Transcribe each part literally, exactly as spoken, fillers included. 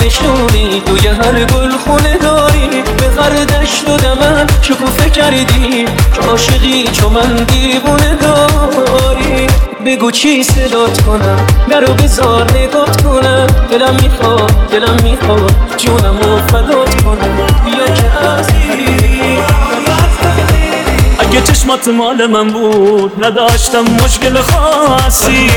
نشونی توی هر گل خونه داری. به غردشت و دمن شکوفه کردی که عاشقی چو من دیوونه داری. بگو چی صدات کنم درو بذار نگات کنم. دلم میخواد دلم میخواد جونمو فدات کنم. بیا که عزیزی اگه چشمات مال من بود نداشتم مشکل خاصی.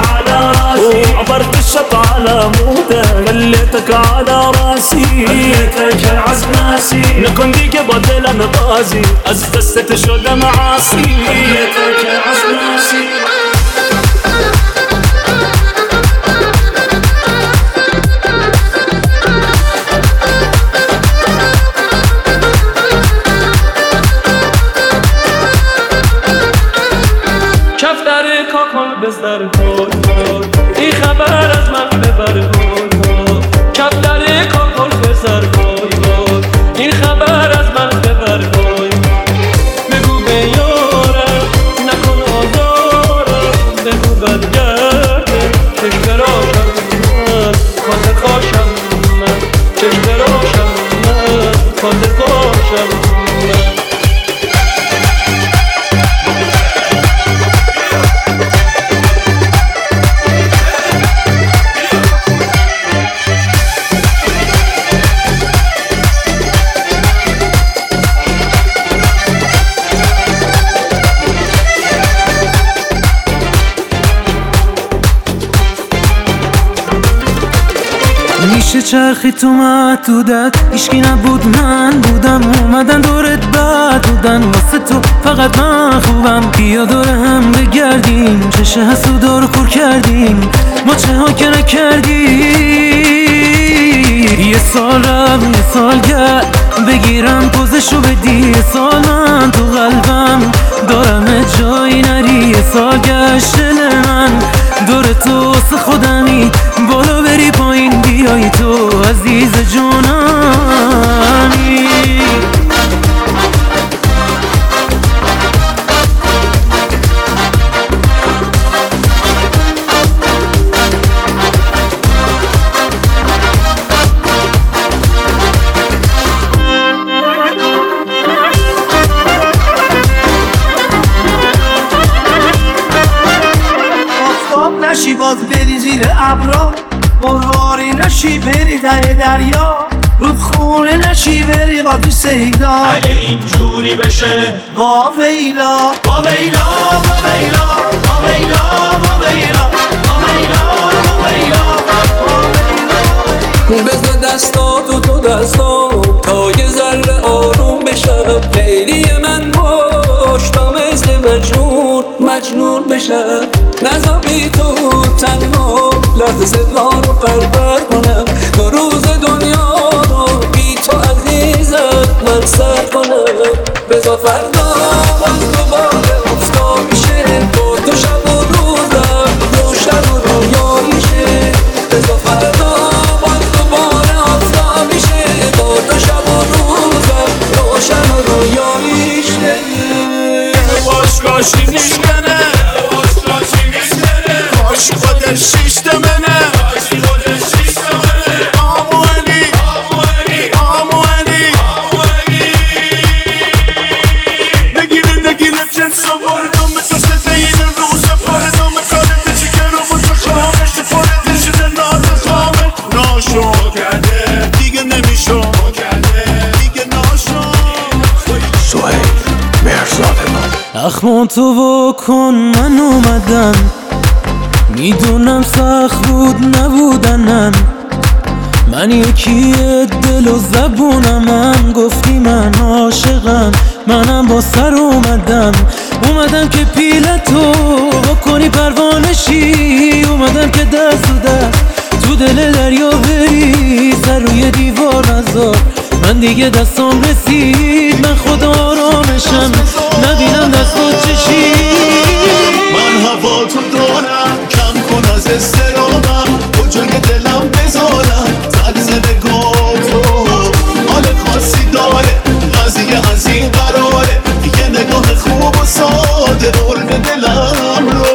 عبرت الشط على موده خليتك على راسي خليتك از ناسي نكون دیگه با دلم بازی از دستت شدم عاصی خليتك از ناسي. بزدر کن این خبر از من ببر کن. کفتر کاکل بزر کن این خبر از من ببر کن. بگو به یارم نکن آزارم. بگو برگرده چشم راشم من خاطر خواشم من. چشم راشم من خاطر خواشم من. میشه چرخی تو محدودت ایشکی نبود من بودم. اومدن دورت بد بودن واسه تو فقط من خوبم. بیا دور هم بگردیم چشه حسودا رو کور کردیم ما چه ها که نکردیم. یه سال رم یه سال گرد بگیرم پوزشو بدی. یه سال من تو قلبم دارم جایی نری. یه سال گشت دل من دور تو واسه خودمی بالا بری پایین بیای تو عزیز جونمی. نشی باز بری زیر ابرا برواری نشی بری در دریا. رود خونه نشی بری قاطی سیدا. اگه اینجوری بشه با ویلا با ویلا با ویلا با ویلا با ویلا با ویلا با ویلا با ویلا. بزن دستاتو تو دستام تا یه ذره آروم بشم. لیلی من باش تا مثل مجنون مجنون بشم. نظام بی تو تنها لحظه رو پرور کنم. دو روز دنیا رو بی تو عزیزم من سر کنم. بذار فردا باز دوباره افتا میشه با تو شب و روزم روشن و رویایی شه. بذار فردا باز دوباره افتا میشه با تو شب و روزم روشن و رویایی شه. باش کاشی میشکنه باش خودش شیشت منه آمو علی آمو علی نگیره نگیره چند سوارم مثل سزین روز پارزام کارت چیکر رو بزر خامش پارت شده نازه خامه ناشو کرده دیگه نمیشو دیگه ناشو. سوهیل مرزاد من اخمون تو واکن من اومدم. میدونم سخت بود نبودنم. من یکی دل و زبونم. گفتی من عاشقم منم با سر اومدم. اومدم که پیلتو بکنی پروانشی. اومدم که دست و دست تو دل دریا بری. سر روی دیوار نذار من دیگه دستام رسید. من خدا آرامشم نبینم دستات چشی. من هوا تو دارم کم کن از استرامم کجای دلم بذارم. زد زده گفتو حال خاصی داره قضیه از این قراره. یه نگاه خوب و ساده قرب دلم رو.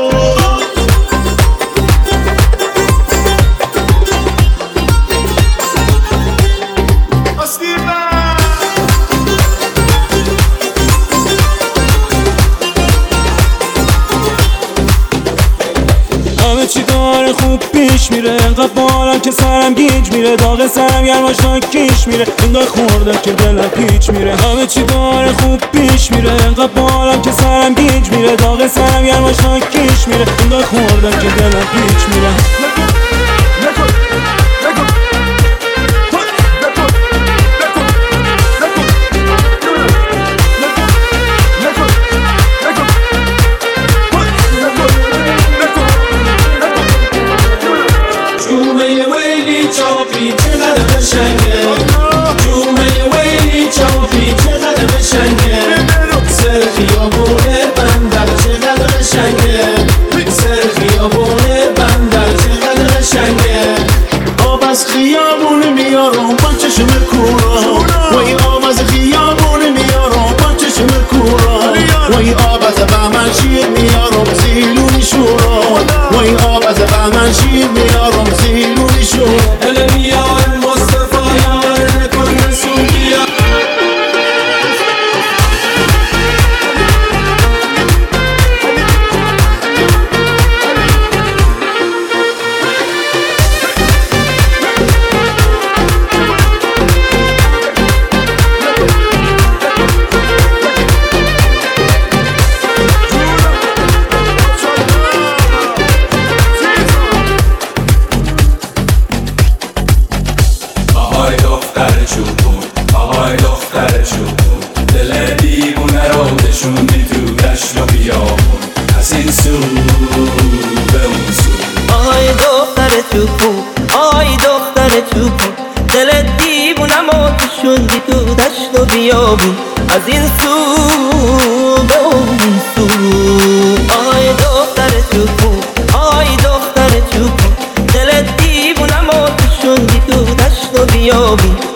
خوب پیش میره، انقدر بارم که سرم گیج میره، داغ سرم گرماش ناکیش میره، انقدر خورده که دلم پیچ میره. همه چی داره خوب پیش میره، انقدر بارم که سرم گیج میره، داغ سرم گرماش ناکیش میره، انقدر خورده که دلم پیچ میره. چقدر قشنگه جومه ویلی چاپی چقدر قشنگه سر خیابونه بندر چقدر قشنگه سر خیابونه بندر چقدر قشنگه آب از خیابون میارم با چشم کورا وای آب از خیابون میارم با چشم کورا وای آب از بهمن شیر میارم زیلونی شورا وای آب از بهمن شیر میارم زیلونی شورا آهای دختر چوبون دل دیوونه رو نشوندی تو دشت و بیابون از این سو به اون سو. آهای دختر چوبون آهای دختر چوبون دل دیوونم رو نشوندی تو دشت و بیابون از این سو به اون سو. آهای دختر چوبون آهای دختر چوبون دل دیوونم رو نشوندی تو دشت و بیابون